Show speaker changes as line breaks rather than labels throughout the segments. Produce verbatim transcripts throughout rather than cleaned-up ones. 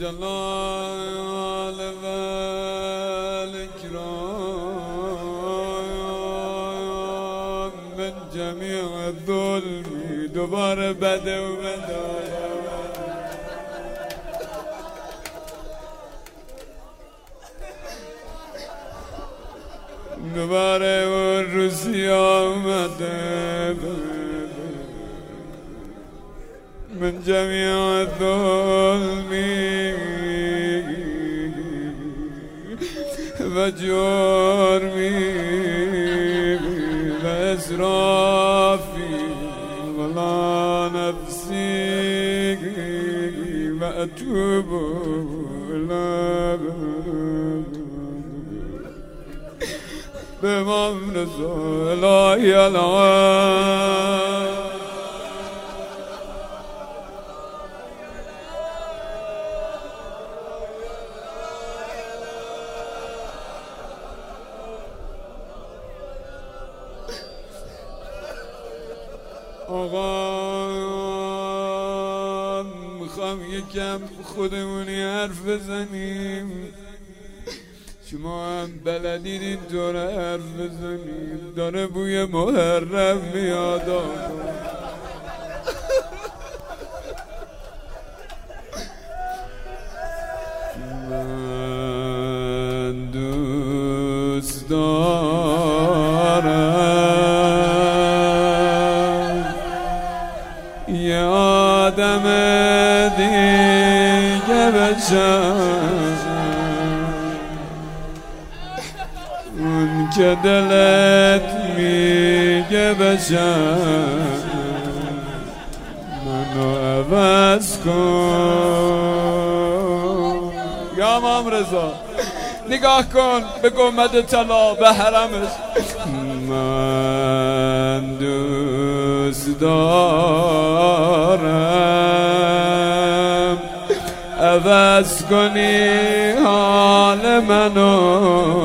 الجلال والإكرام من جميع الظلم دوباره بده و بدايه دوباره اون روزی آمده من جميع الظلم و جرمی و اسرافی ولا نفسی و اتوب بمام رضا الهی الان آقا میخوام یکم خودمونی حرف بزنیم شما هم بلدین اینطور حرف بزنیم داره بوی محرم میاد من دوست دارم یه آدم دیگه بشم اون که دلت میگه بشم منو عوض کن یا امام رضا نگاه کن به گنبد طلا به حرمش من دوست دارم عوض کنی حال منو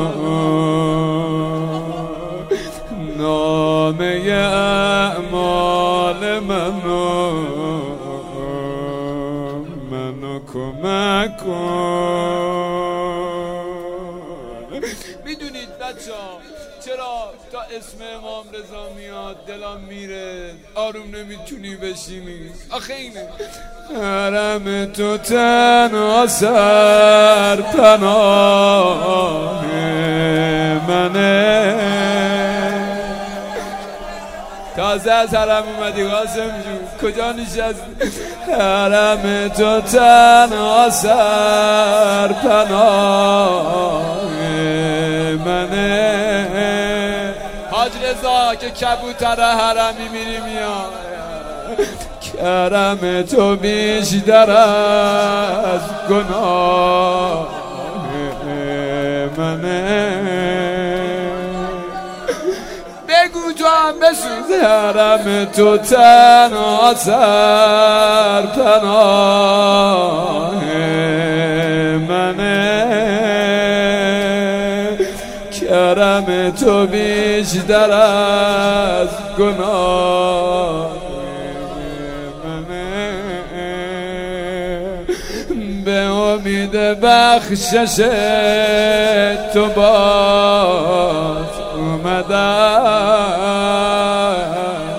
نامه اعمال منو منو کمک کن میدونید بچه ها چرا تا اسم امام رضا میاد دلم میره آروم نمیتونی بشینی آخه اینه حرم تو تنها سر پناه منه تازه از حرم اومدی قاسم جون کجا نشستی حرم تو تنها سر پناه منه حاج رضا که کبوتر حرم میمیری میاد کرم تو بیشتر از گناه منه بگو تو هم بسوز حرم تو تنها سر پناه منه کرم تو بیشتر از گناه منه به امید بخشش تو باز اومدم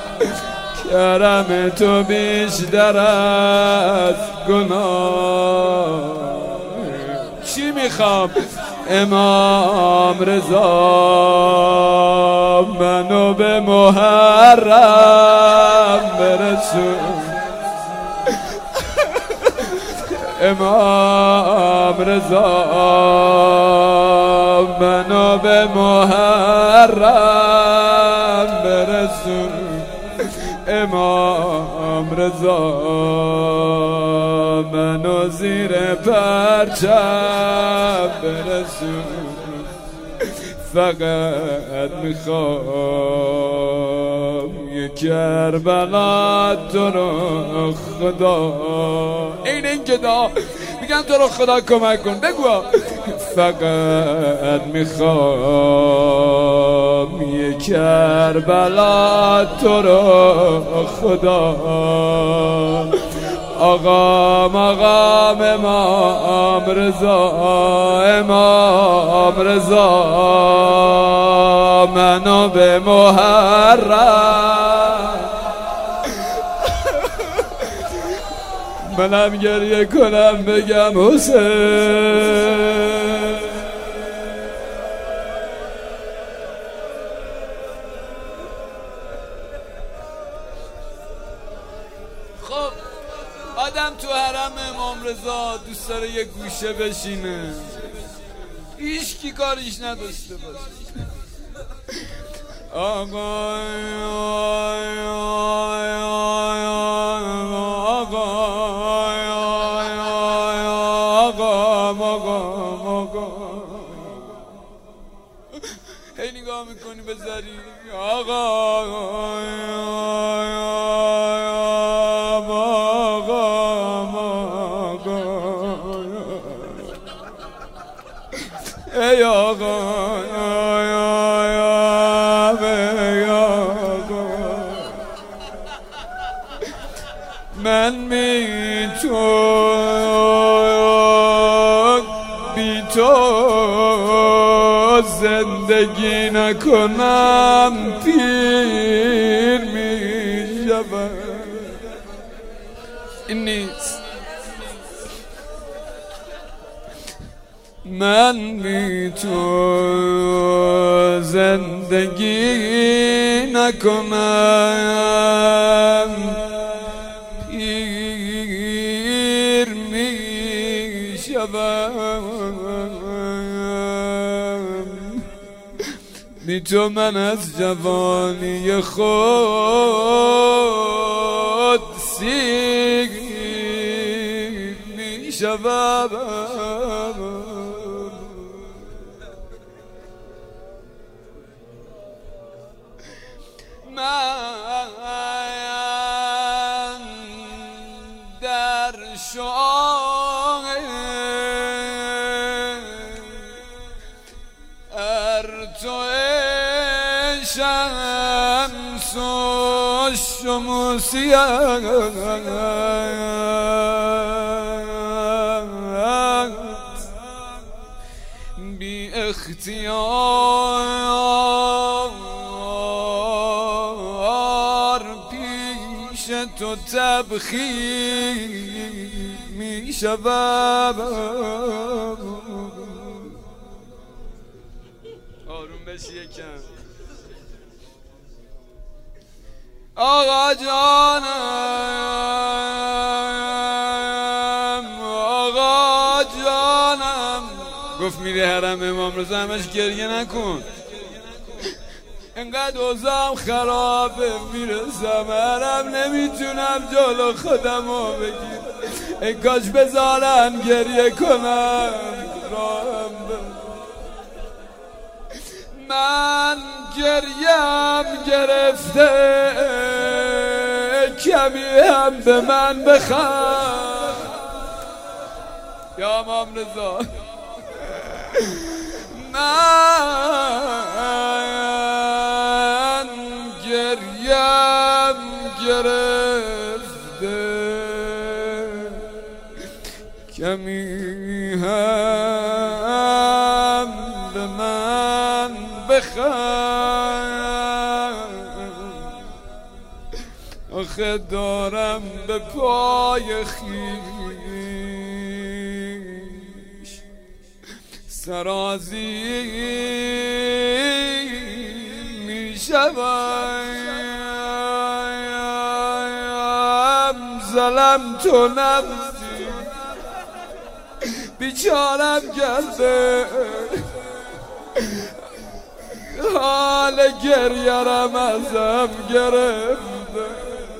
کرم تو بیشتر از گناه چی میخوام امام رضا منو به محرم برسون امام رضا منو به محرم برسون امام رضا منو زیر پرچم برسون فقط میخوام یه کربلا تو رو خدا این این گدا میگن تو رو خدا کمک کن بگو فقط میخوام یه کربلا تو رو خدا آقا مقام امام رضا امام رضا منو به محرم منم گریه کنم بگم حسین. خب آدم تو حرم امام رضا دوست داره یه گوشه بشینه، هیچ کی کاریش نداشته باشه. آقا هی نگاه میکنی بذاری آقا ای آقا من بی تو بی تو زندگی نکنم پیر می شود. این نیست. من بی تو زندگی نکنم پیر می شوم. بی تو من از جوانی خود سیر می شوم. من در شعر تو شمس و شموسیت بی اختیار پیش تو تبخیر می شوم. آروم بشی یکم آقا جانم آقا جانم. گفت میری حرم امام رضا همش گریه نکن، انقدر اوضاعم خرابه میرسم حرم نمیتونم جلو خودم رو بگیر. ای کاش بذارن گریه کنم راهم بر. من گریم گرفته کمی هم به من بخواه یا امام رضا. من گریم گرفته کمی هم به من بخواه. آخه دارم به پای خویش سرازی می شوم. ظلم تو نفسی بیچارم کرده حال گریرم ازم گرفته.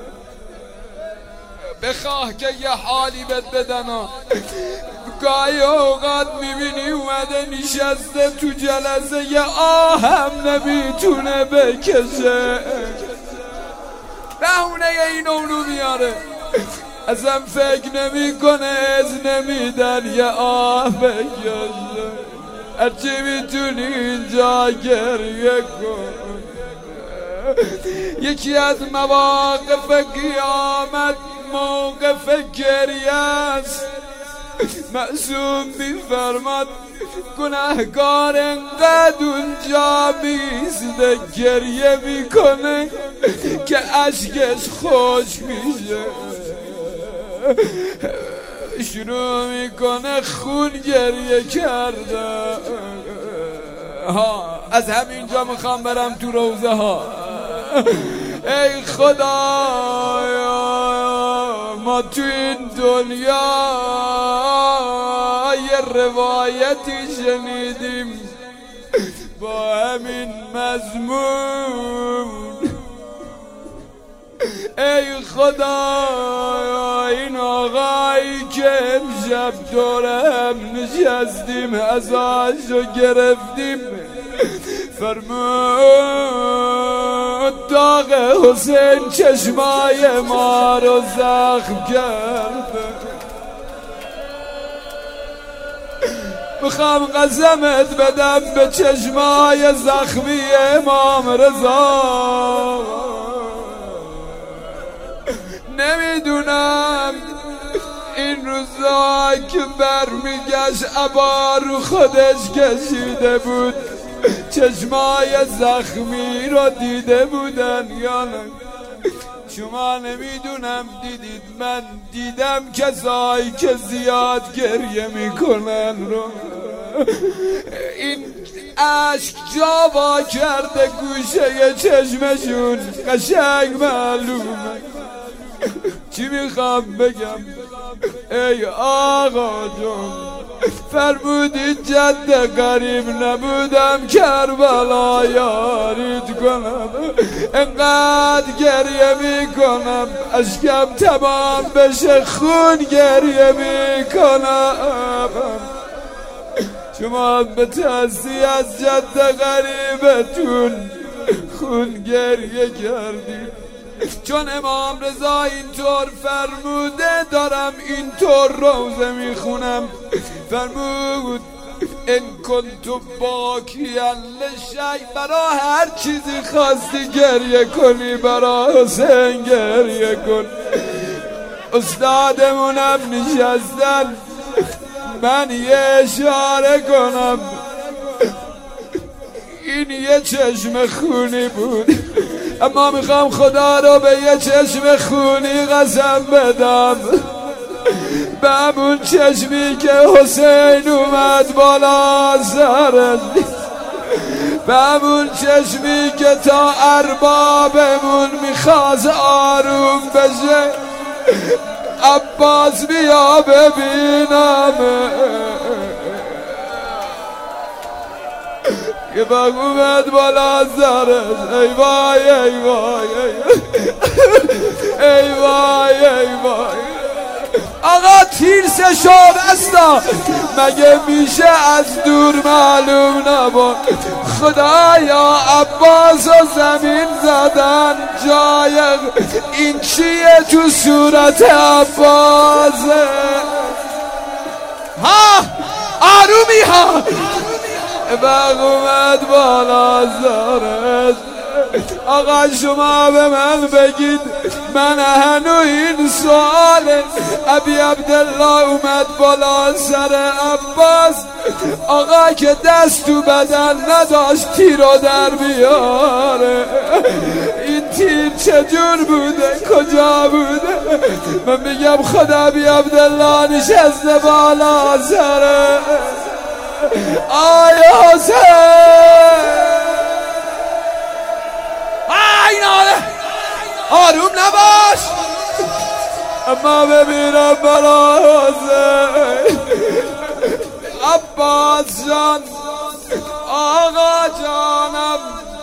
بخواه که یه حالی بد بدن. گاهی اوقات میبینی اومده نشسته تو جلسه یه آهم نمیتونه بکشه، بهونه این اونو میاره، ازم فکر نمیکنه از نمیدن یه آه بکشه. هرچی میتونی اینجا گریه کن. یکی از مواقف قیامت موقف گریه است. معصوم میفرماد گناهکار انقدر اونجا میزده گریه میکنه که اشکش خشک میشه، شروع میکنه خون گریه کرده. ها از همینجا میخوام برم تو روزه ها. ای خدایا ما تو این دنیا یه روایتی شنیدیم با همین مضمون. ای خدایا این آقایی که امشب دورم نشستیم ازاشو گرفتیم فرمود داغ حسین چشمای ما رو زخم کرده. میخوام قسمت بدم به چشمای زخمی امام رضا. نمیدونم این روزا که برمیگشت عبا رو خودش کشیده بود چشمای زخمی رو دیده بودن یا نه. شما نمیدونم دیدید، من دیدم کسایی که زیاد گریه میکنن رو این عشق جا وا کرده گوشه چشمشون، قشنگ معلومه. چی میخوام بگم ای آقا جون؟ فرمودی جد قریب نبودم کربلا یارید کنم، انقدر گریه میکنم اشکم تمام بشه خون گریه میکنم. شما به تأسی از جد قریبتون خون گریه کردید چون امام رضا اینطور فرموده. دارم اینطور روزه میخونم. فرمود ان کنت باکیا لشی، برا هر چیزی خواستی گریه کنی برا حسین گریه کن. استادمونم نشستن، من یه اشاره کنم. این یه چشم خونی بود اما میخوام خدا رو به یه چشم خونی قسم بدم، به همون چشمی که حسین اومد بالا سرش، به همون چشمی که تا اربابمون میخواست آروم بشه. عباس بیا ببینم که بگو اومد بالا سرش. ای وای ای وای ای وای ای وای. آقا تیرسه شد استا مگه میشه از دور معلوم نبود؟ خدایا عباس و زمین زدن جای این چیه تو صورت عباسه؟ ها آرومی ها بق اومد بالا زارش. آقا شما به من بگید، من هنو این سوال ابی عبدالله اومد بالا سر عباس، آقا که دست تو بدن نداشت تیرو در بیاره. این تیر چجور بوده؟ کجا بوده؟ من میگم خدا ابی عبدالله نشسته بالا سر آیا حسین. این آره آروم نباش اما ببینم بالا حسین. عباس جان آقا جانم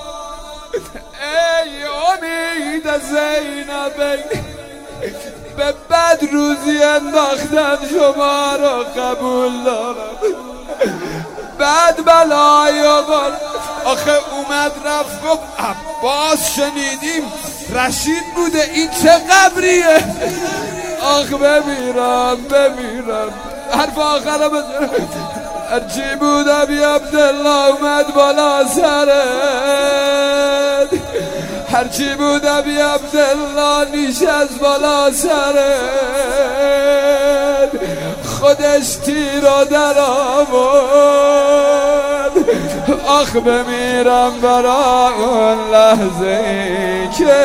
ای امید زینب، به بد روزی انداختن شما رو قبول دارم. بعد بلای آقا آخه اومد رفت گفت عباس شنیدیم رشید بوده، این چه قبریه؟ آخ بمیرم بمیرم. حرف آخر بزن هرچی بود ابی عبدالله اومد بالا سرت، هرچی بود ابی عبدالله نشست بالا سرت خودش تیر و در آورد. آخ بمیرم برا اون لحظه که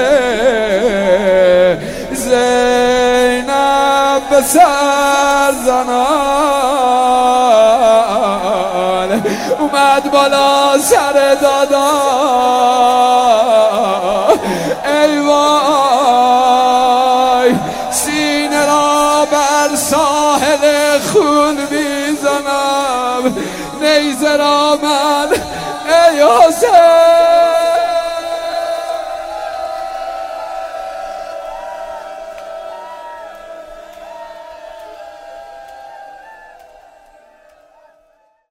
زینب به سر زنان اومد بالا سر دادا. ای وای سینه را بر ساحل خون میزنم، نیزه را من ای حسین